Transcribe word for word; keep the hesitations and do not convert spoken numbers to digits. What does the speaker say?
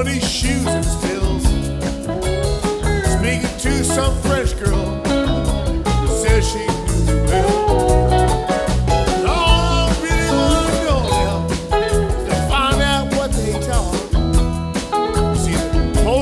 muddy shoes and spills. Speaking to some French girl